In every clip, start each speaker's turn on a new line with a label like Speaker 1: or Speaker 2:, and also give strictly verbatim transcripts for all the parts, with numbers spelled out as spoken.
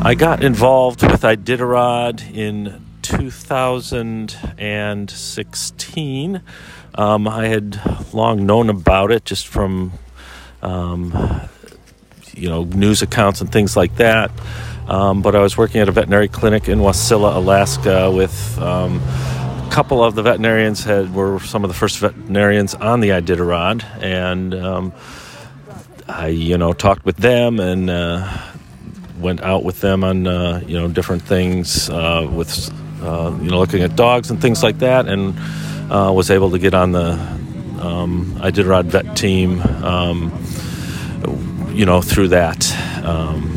Speaker 1: I got involved with Iditarod in two thousand sixteen. Um, I had long known about it just from, um, you know, news accounts and things like that. Um, but I was working at a veterinary clinic in Wasilla, Alaska, with um, a couple of the veterinarians had were some of the first veterinarians on the Iditarod, and um, I, you know, talked with them and uh, went out with them on, uh, you know, different things uh, with, uh, you know, looking at dogs and things like that, and uh, was able to get on the um, Iditarod vet team, um, you know, through that. Um,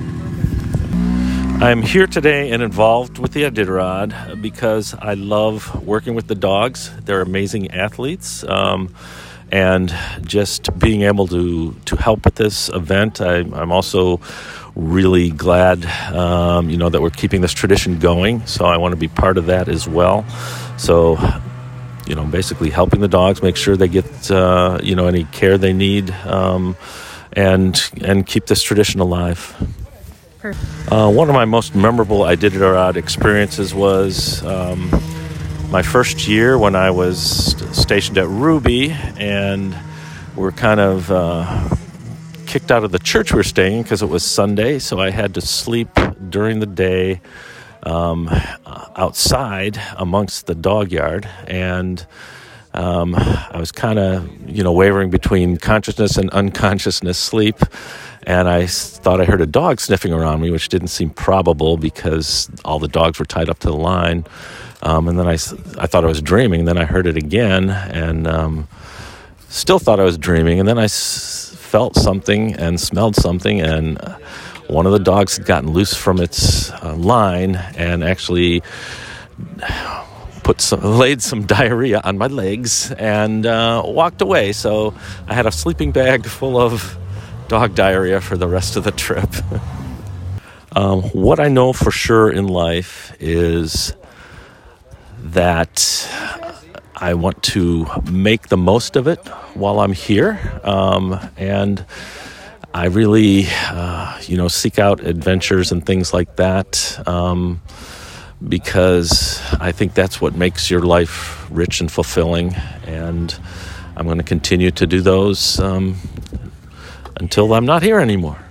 Speaker 1: I'm here today and involved with the Iditarod because I love working with the dogs. They're amazing athletes. Um, and just being able to, to help with this event, I, I'm also really glad, um, you know, that we're keeping this tradition going. So I want to be part of that as well. So, you know, basically helping the dogs, make sure they get, uh, you know, any care they need, um, and and keep this tradition alive. Uh, one of my most memorable Iditarod experiences was um, my first year when I was stationed at Ruby, and we're kind of uh, kicked out of the church we were staying in because it was Sunday, so I had to sleep during the day um, outside amongst the dog yard, and um, I was kind of, you know, wavering between consciousness and unconsciousness sleep. And I thought I heard a dog sniffing around me, which didn't seem probable because all the dogs were tied up to the line. Um, and then I, I thought I was dreaming. And then I heard it again and um, still thought I was dreaming. And then I s- felt something and smelled something. And uh, one of the dogs had gotten loose from its uh, line and actually put some, laid some diarrhea on my legs and uh, walked away. So I had a sleeping bag full of dog diarrhea for the rest of the trip. um, what I know for sure in life is that I want to make the most of it while I'm here. Um, and I really, uh, you know, seek out adventures and things like that, um, because I think that's what makes your life rich and fulfilling. And I'm going to continue to do those um, until I'm not here anymore.